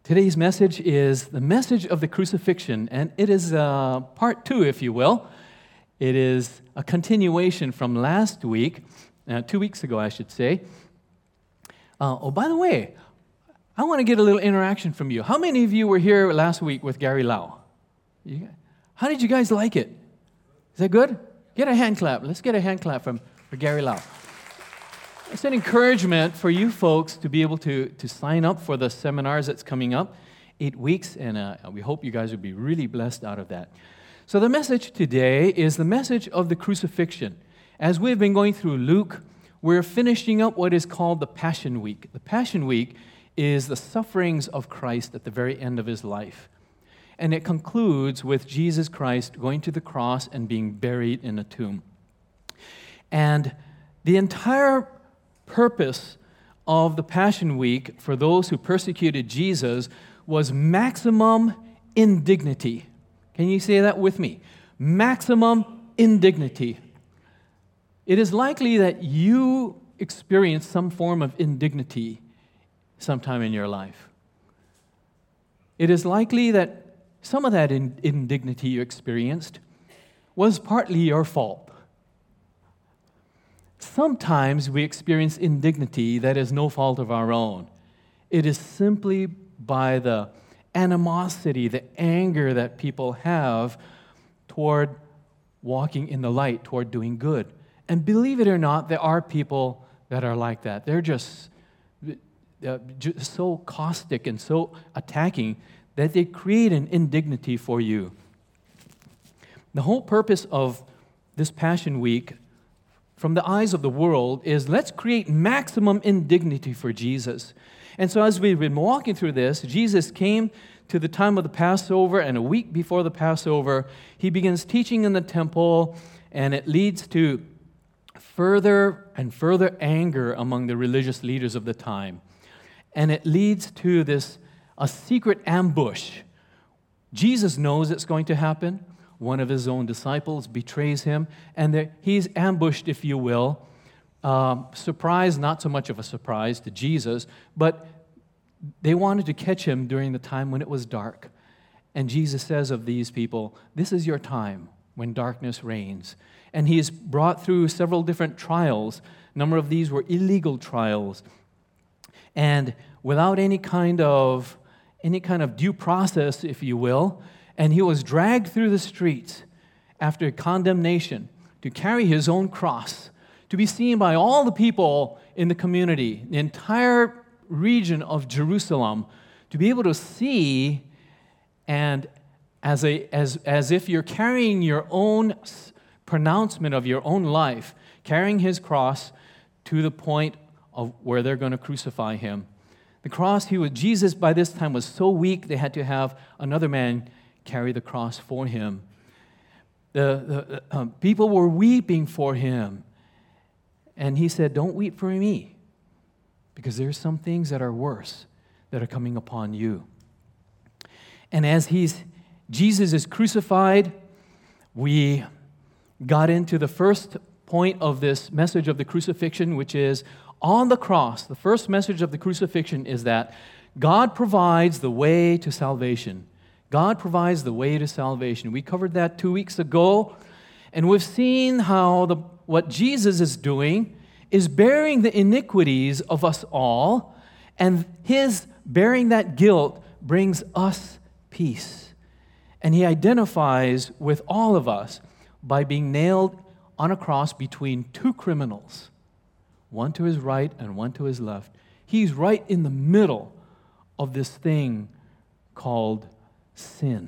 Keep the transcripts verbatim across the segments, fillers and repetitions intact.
Today's message is the message of the crucifixion, and it is uh, part two, if you will. It is a continuation from last week, uh, two weeks ago, I should say. Uh, oh, by the way, I want to get a little interaction from you. How many of you were here last week with Gary Lau? You, how did you guys like it? Is that good? Get a hand clap. Let's get a hand clap from for Gary Lau. It's an encouragement for you folks to be able to, to sign up for the seminars that's coming up, eight weeks, and uh, we hope you guys will be really blessed out of that. So the message today is the message of the crucifixion. As we've been going through Luke, we're finishing up what is called the Passion Week. The Passion Week is the sufferings of Christ at the very end of his life. And it concludes with Jesus Christ going to the cross and being buried in a tomb. And the entire purpose of the Passion Week for those who persecuted Jesus was maximum indignity. Can you say that with me? Maximum indignity. It is likely that you experienced some form of indignity sometime in your life. It is likely that some of that indignity you experienced was partly your fault. Sometimes we experience indignity that is no fault of our own. It is simply by the animosity, the anger that people have toward walking in the light, toward doing good. And believe it or not, there are people that are like that. They're just, uh, just so caustic and so attacking that they create an indignity for you. The whole purpose of this Passion Week from the eyes of the world is let's create maximum indignity for Jesus. And so as we've been walking through this, Jesus came to the time of the Passover, and a week before the Passover, he begins teaching in the temple, and it leads to further and further anger among the religious leaders of the time. And it leads to this, a secret ambush. Jesus knows it's going to happen. One of his own disciples betrays him, and he's ambushed, if you will. Um, surprise, not so much of a surprise to Jesus, but they wanted to catch him during the time when it was dark. And Jesus says of these people, this is your time when darkness reigns. And he is brought through several different trials. A number of these were illegal trials. And without any kind of, any kind of due process, if you will, and he was dragged through the streets after condemnation to carry his own cross, to be seen by all the people in the community, the entire region of Jerusalem, to be able to see, and as a as as if you're carrying your own pronouncement of your own life, carrying his cross to the point of where they're going to crucify him. The cross, he was Jesus by this time was so weak they had to have another man carry the cross for him. The, the um, people were weeping for him. And he said, don't weep for me, because there's some things that are worse that are coming upon you. And as he's Jesus is crucified, we got into the first point of this message of the crucifixion, which is on the cross. The first message of the crucifixion is that God provides the way to salvation. God provides the way to salvation. We covered that two weeks ago, and we've seen how the, what Jesus is doing is bearing the iniquities of us all, and his bearing that guilt brings us peace. And he identifies with all of us by being nailed on a cross between two criminals, one to his right and one to his left. He's right in the middle of this thing called sin.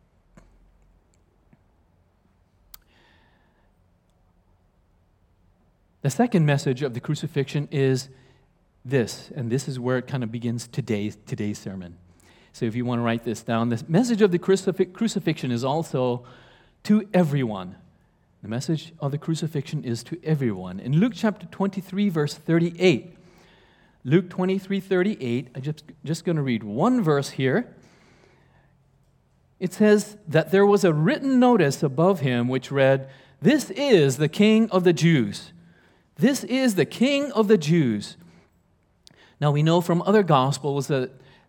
The second message of the crucifixion is this, and this is where it kind of begins today's, today's sermon. So if you want to write this down, the message of the crucif- crucifixion is also to everyone. The message of the crucifixion is to everyone. In Luke chapter twenty-three, verse thirty-eight, Luke twenty-three, thirty-eight, I'm just, just going to read one verse here. It says that there was a written notice above him which read, "This is the King of the Jews. This is the King of the Jews." Now we know from other Gospels that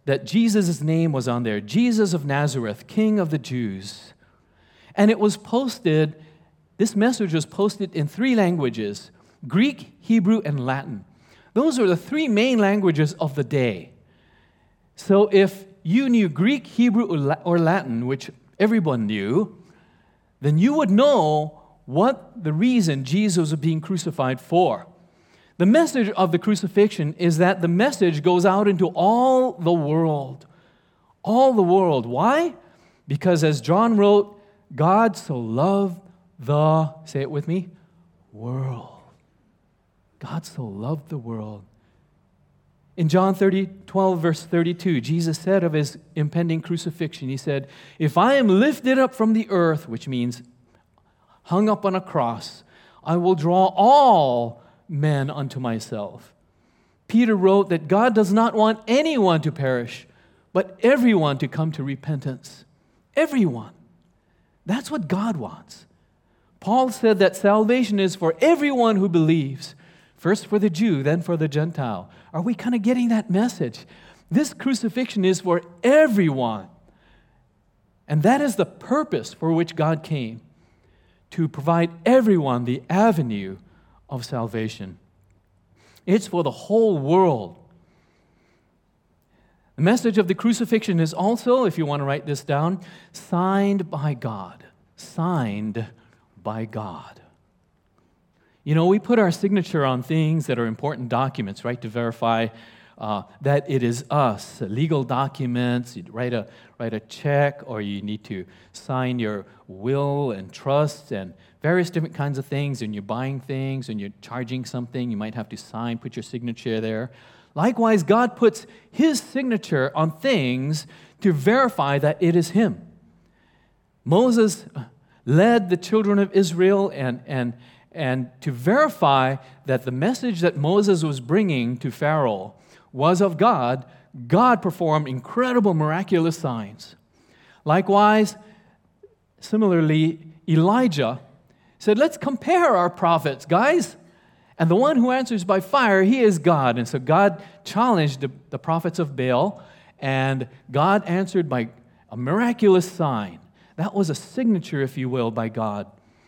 that Jesus' name was on there, Jesus of Nazareth, King of the Jews. And it was posted, this message was posted in three languages, Greek, Hebrew, and Latin. Those are the three main languages of the day. So if you knew Greek, Hebrew, or Latin, which everyone knew, then you would know what the reason Jesus was being crucified for. The message of the crucifixion is that the message goes out into all the world. All the world. Why? Because as John wrote, God so loved the, say it with me, world. God so loved the world. In John thirty, twelve, verse thirty-two, Jesus said of his impending crucifixion, he said, if I am lifted up from the earth, which means hung up on a cross, I will draw all men unto myself. Peter wrote that God does not want anyone to perish, but everyone to come to repentance. Everyone. That's what God wants. Paul said that salvation is for everyone who believes. First for the Jew, then for the Gentile. Are we kind of getting that message? This crucifixion is for everyone. And that is the purpose for which God came, to provide everyone the avenue of salvation. It's for the whole world. The message of the crucifixion is also, if you want to write this down, signed by God. Signed by God. You know, we put our signature on things that are important documents, right, to verify uh, that it is us. Legal documents, you write a, write a check, or you need to sign your will and trust and various different kinds of things. And you're buying things and you're charging something, you might have to sign, put your signature there. Likewise, God puts His signature on things to verify that it is Him. Moses led the children of Israel and, and, and to verify that the message that Moses was bringing to Pharaoh was of God, God performed incredible miraculous signs. Likewise, similarly, Elijah said, let's compare our prophets, guys. And the one who answers by fire, he is God. And so God challenged the, the prophets of Baal, and God answered by a miraculous sign. That was a signature, if you will, by God.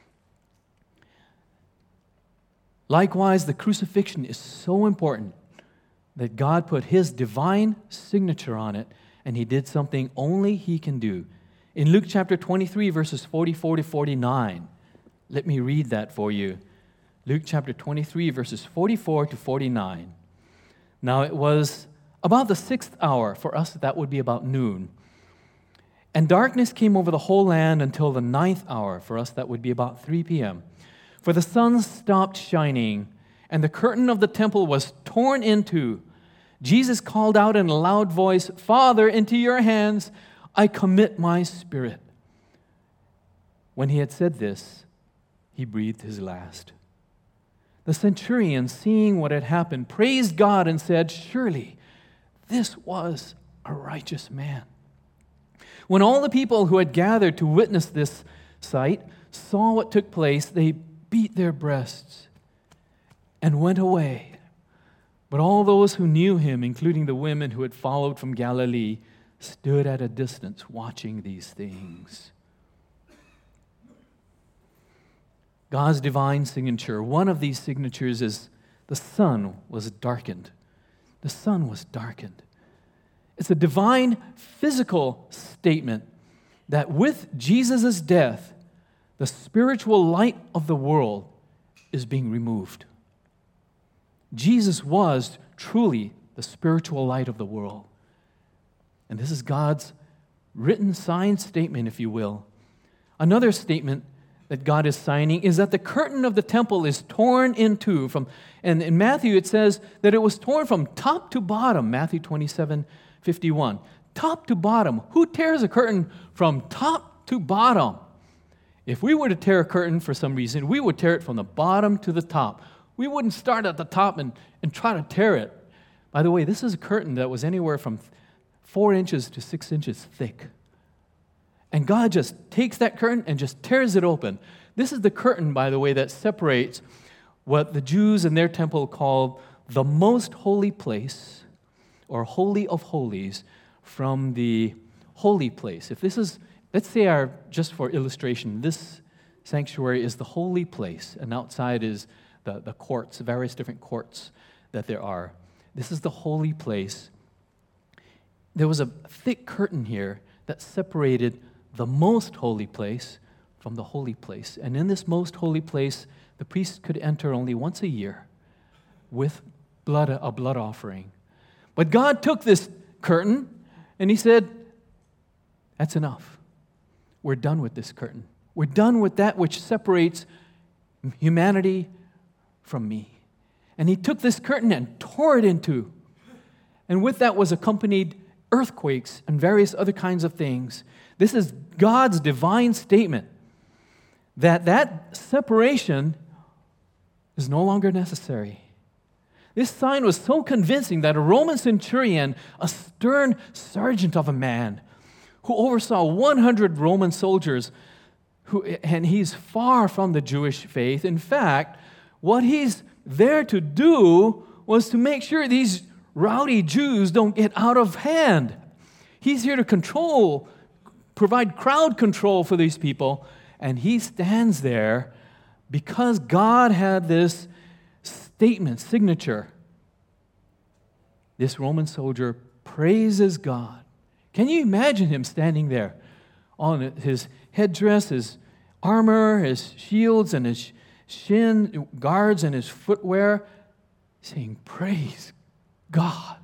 Likewise, the crucifixion is so important that God put His divine signature on it, and He did something only He can do. In Luke chapter twenty-three, verses forty-four to forty-nine, let me read that for you. Luke chapter twenty-three, verses forty-four to forty-nine. Now it was about the sixth hour. For us, that would be about noon. And darkness came over the whole land until the ninth hour. For us, that would be about three p.m. For the sun stopped shining, and the curtain of the temple was torn in two. Jesus called out in a loud voice, Father, into your hands I commit my spirit. When he had said this, he breathed his last. The centurion, seeing what had happened, praised God and said, surely this was a righteous man. When all the people who had gathered to witness this sight saw what took place, they beat their breasts and went away. But all those who knew him, including the women who had followed from Galilee, stood at a distance watching these things. God's divine signature, one of these signatures is the sun was darkened. The sun was darkened. It's a divine physical statement that with Jesus' death, the spiritual light of the world is being removed. Jesus was truly the spiritual light of the world. And this is God's written signed statement, if you will. Another statement that God is signing is that the curtain of the temple is torn in two. From, and in Matthew it says that it was torn from top to bottom, Matthew twenty-seven fifty-one. Top to bottom. Who tears a curtain from top to bottom? If we were to tear a curtain for some reason, we would tear it from the bottom to the top. We wouldn't start at the top and, and try to tear it. By the way, this is a curtain that was anywhere from four inches to six inches thick. And God just takes that curtain and just tears it open. This is the curtain, by the way, that separates what the Jews in their temple called the most holy place, or Holy of Holies, from the holy place. If this is, let's say our, just for illustration, this sanctuary is the holy place, and outside is the, the courts, various different courts that there are. This is the holy place. There was a thick curtain here that separated the most holy place from the holy place. And in this most holy place, the priest could enter only once a year with blood, a blood offering. But God took this curtain and He said, that's enough. We're done with this curtain. We're done with that which separates humanity from me. And He took this curtain and tore it in two. And with that was accompanied earthquakes and various other kinds of things. This is God's divine statement that that separation is no longer necessary. This sign was so convincing that a Roman centurion, a stern sergeant of a man, who oversaw one hundred Roman soldiers, who, and he's far from the Jewish faith. In fact, what he's there to do was to make sure these rowdy Jews don't get out of hand. He's here to control, provide crowd control for these people, and he stands there because God had this statement, signature. This Roman soldier praises God. Can you imagine him standing there on his headdress, his armor, his shields, and his shin guards, and his footwear, saying, praise God.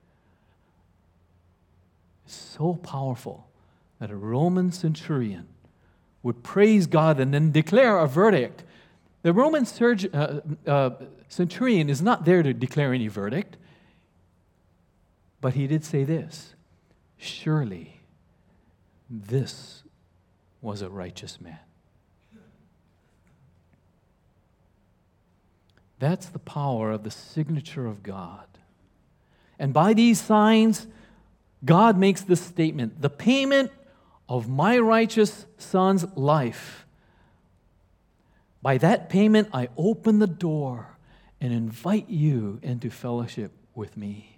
It's so powerful that a Roman centurion would praise God and then declare a verdict. The Roman surg- uh, uh, centurion is not there to declare any verdict, but he did say this, surely this was a righteous man. That's the power of the signature of God. And by these signs, God makes this statement, the payment of my righteous son's life. By that payment, I open the door and invite you into fellowship with me.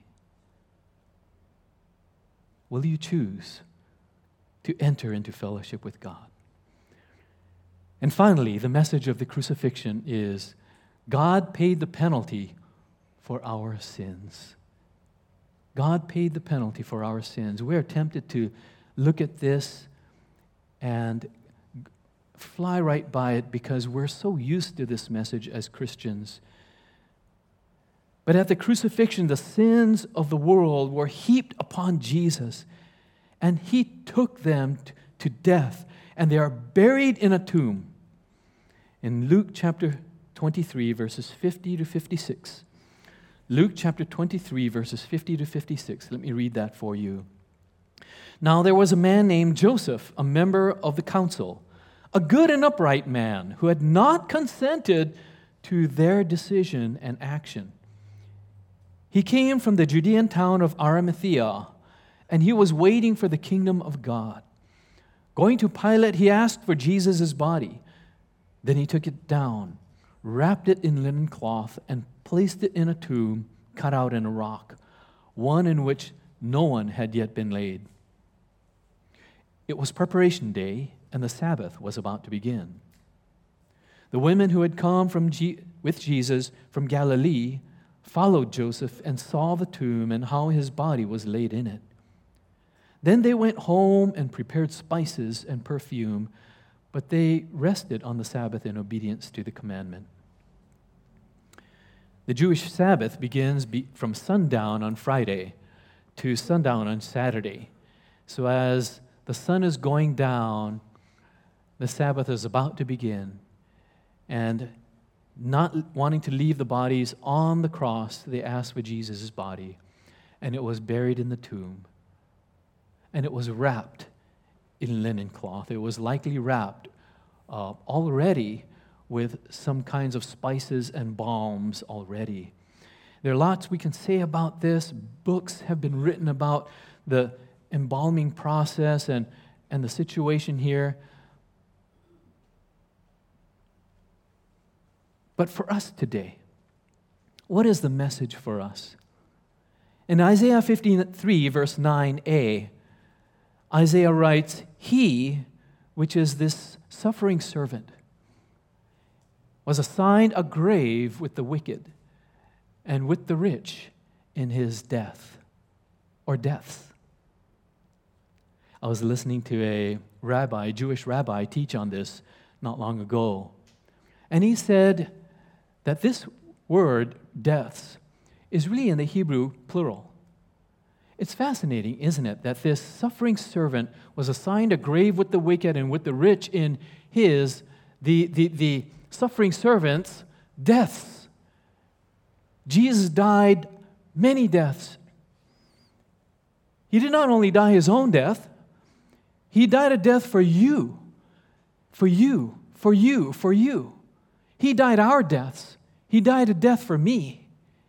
Will you choose to enter into fellowship with God? And finally, the message of the crucifixion is God paid the penalty for our sins. God paid the penalty for our sins. We are tempted to look at this and fly right by it because we're so used to this message as Christians. But at the crucifixion, the sins of the world were heaped upon Jesus, and He took them t- to death, and they are buried in a tomb. In Luke chapter twenty-three, verses fifty to fifty-six. Luke chapter twenty-three, verses fifty to fifty-six. Let me read that for you. Now there was a man named Joseph, a member of the council, a good and upright man who had not consented to their decision and action. He came from the Judean town of Arimathea, and he was waiting for the kingdom of God. Going to Pilate, he asked for Jesus' body. Then he took it down, wrapped it in linen cloth, and placed it in a tomb cut out in a rock, one in which no one had yet been laid. It was preparation day, and the Sabbath was about to begin. The women who had come from G- with Jesus from Galilee followed Joseph and saw the tomb and how his body was laid in it. Then they went home and prepared spices and perfume, but they rested on the Sabbath in obedience to the commandment. The Jewish Sabbath begins be- from sundown on Friday to sundown on Saturday. So as the sun is going down, the Sabbath is about to begin. And not wanting to leave the bodies on the cross, they asked for Jesus' body. And it was buried in the tomb. And it was wrapped in linen cloth. It was likely wrapped uh, already with some kinds of spices and balms already. There are lots we can say about this. Books have been written about the embalming process and, and the situation here. But for us today, what is the message for us? In Isaiah fifty-three, verse nine a, Isaiah writes, "He," which is this suffering servant, "was assigned a grave with the wicked and with the rich in his death," or deaths. I was listening to a rabbi, a Jewish rabbi, teach on this not long ago. And he said that this word, deaths, is really in the Hebrew plural. It's fascinating, isn't it, that this suffering servant was assigned a grave with the wicked and with the rich in his, the, the, the suffering servant's deaths. Jesus died many deaths. He did not only die his own death, he died a death for you, for you, for you, for you. He died our deaths. He died a death for me.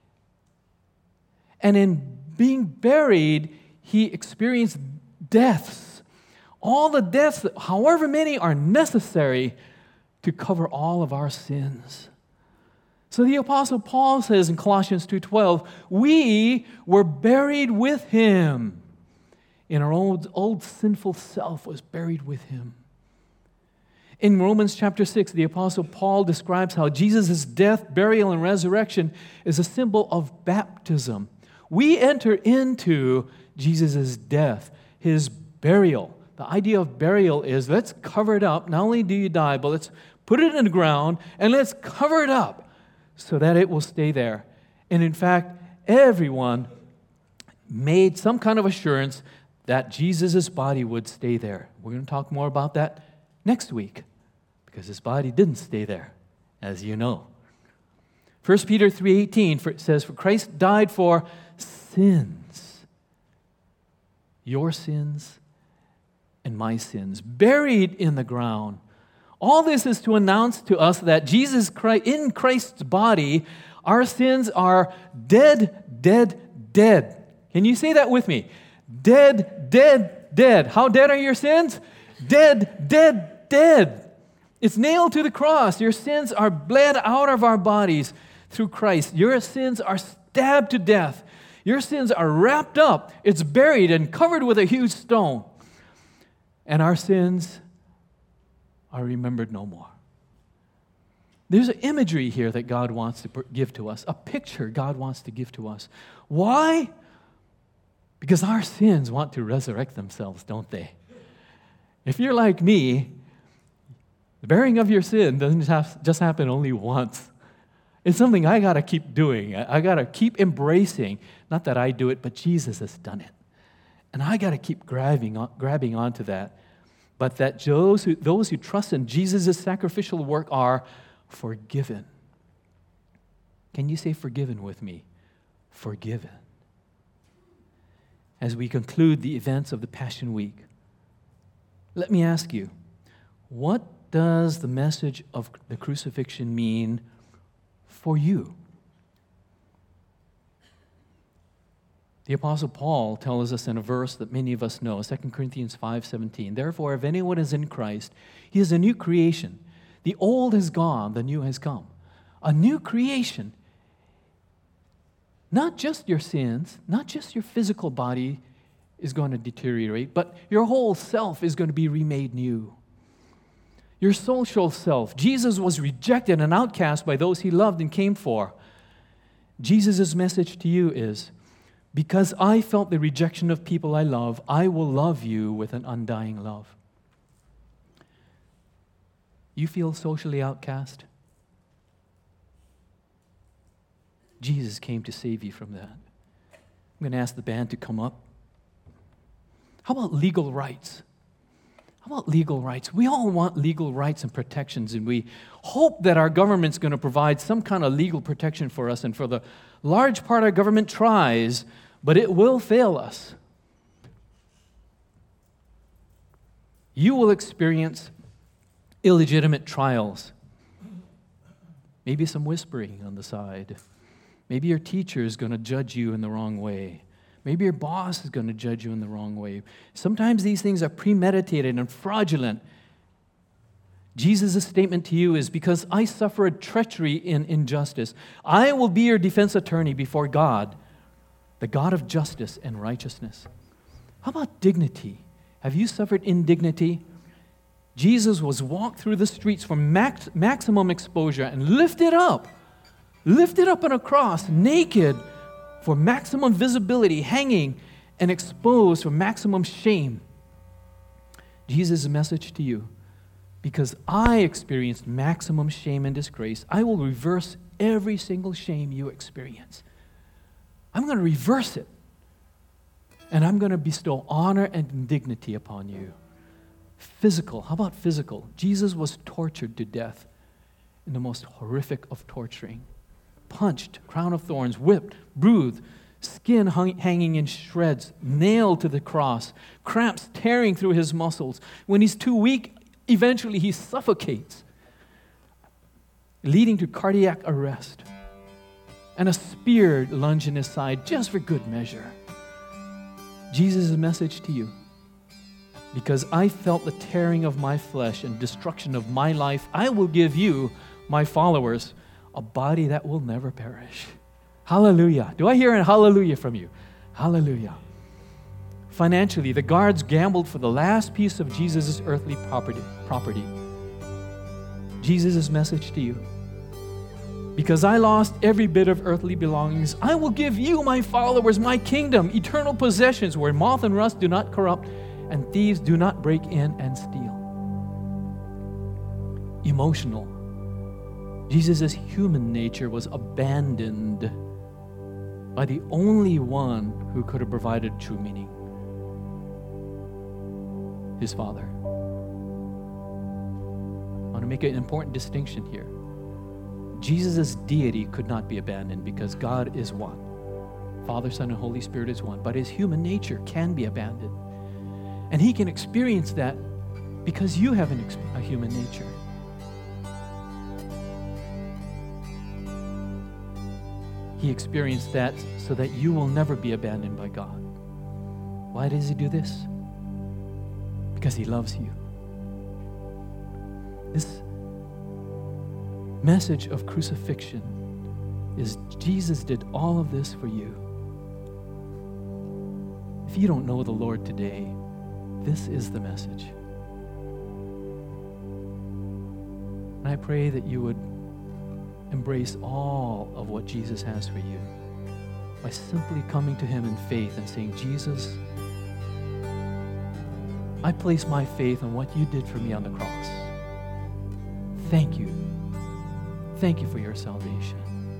And in being buried, he experienced deaths. All the deaths, however many, are necessary to cover all of our sins. So the Apostle Paul says in Colossians two twelve, we were buried with him. In our old, old sinful self was buried with him. In Romans chapter six, the Apostle Paul describes how Jesus' death, burial, and resurrection is a symbol of baptism. We enter into Jesus' death, his burial. The idea of burial is let's cover it up. Not only do you die, but let's put it in the ground and let's cover it up so that it will stay there. And in fact, everyone made some kind of assurance that Jesus' body would stay there. We're going to talk more about that next week because his body didn't stay there, as you know. First Peter three eighteen says, "For Christ died for sins, your sins and my sins, buried in the ground." All this is to announce to us that Jesus Christ, in Christ's body, our sins are dead, dead, dead. Can you say that with me? Dead, dead, dead. How dead are your sins? Dead, dead, dead. It's nailed to the cross. Your sins are bled out of our bodies through Christ. Your sins are stabbed to death. Your sins are wrapped up. It's buried and covered with a huge stone. And our sins are remembered no more. There's an imagery here that God wants to give to us, a picture God wants to give to us. Why? Because our sins want to resurrect themselves, don't they? If you're like me, the bearing of your sin doesn't have, just happen only once. It's something I got to keep doing. I got to keep embracing. Not that I do it, but Jesus has done it. And I got to keep grabbing, on, grabbing onto that. But that those who, those who trust in Jesus' sacrificial work are forgiven. Can you say forgiven with me? Forgiven. As we conclude the events of the Passion Week, let me ask you, what does the message of the crucifixion mean for you? The Apostle Paul tells us in a verse that many of us know, Second Corinthians five seventeen, "Therefore, if anyone is in Christ, he is a new creation. The old has gone, the new has come." A new creation. Not just your sins, not just your physical body is going to deteriorate, but your whole self is going to be remade new. Your social self. Jesus was rejected and outcast by those he loved and came for. Jesus' message to you is, because I felt the rejection of people I love, I will love you with an undying love. You feel socially outcast? Jesus came to save you from that. I'm going to ask the band to come up. How about legal rights? How about legal rights? We all want legal rights and protections, and we hope that our government's going to provide some kind of legal protection for us, and for the large part our government tries, but it will fail us. You will experience illegitimate trials. Maybe some whispering on the side. Maybe your teacher is going to judge you in the wrong way. Maybe your boss is going to judge you in the wrong way. Sometimes these things are premeditated and fraudulent. Jesus' statement to you is, because I suffered treachery in injustice, I will be your defense attorney before God. the God of justice and righteousness. How about dignity? Have you suffered indignity? Jesus was walked through the streets for max, maximum exposure and lifted up, lifted up on a cross, naked for maximum visibility, hanging and exposed for maximum shame. Jesus' message to you, because I experienced maximum shame and disgrace, I will reverse every single shame you experience. I'm going to reverse it. And I'm going to bestow honor and dignity upon you. Physical, how about physical? Jesus was tortured to death in the most horrific of torturing. Punched, crown of thorns, whipped, bruised, skin hung, hanging in shreds, nailed to the cross, cramps tearing through his muscles. When he's too weak, eventually he suffocates, leading to cardiac arrest. And a spear lunged in his side just for good measure. Jesus' message to you, because I felt the tearing of my flesh and destruction of my life, I will give you, my followers, a body that will never perish. Hallelujah. Do I hear a hallelujah from you? Hallelujah. Financially, the guards gambled for the last piece of Jesus' earthly property. property. Jesus' message to you, because I lost every bit of earthly belongings, I will give you, my followers, my kingdom, eternal possessions where moth and rust do not corrupt and thieves do not break in and steal. Emotional. Jesus' human nature was abandoned by the only one who could have provided true meaning, his Father. I want to make an important distinction here. Jesus' deity could not be abandoned because God is one. Father, Son, and Holy Spirit is one. But his human nature can be abandoned. And he can experience that because you have an, a human nature. He experienced that so that you will never be abandoned by God. Why does he do this? Because he loves you. This message of crucifixion is Jesus did all of this for you. If you don't know the Lord today, this is the message. And I pray that you would embrace all of what Jesus has for you by simply coming to him in faith and saying, Jesus, I place my faith on what you did for me on the cross. Thank you. Thank you for your salvation.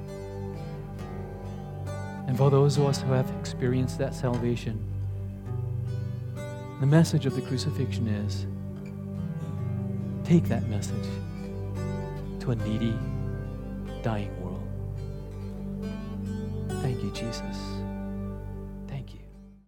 And for those of us who have experienced that salvation, the message of the crucifixion is, take that message to a needy, dying world. Thank you, Jesus.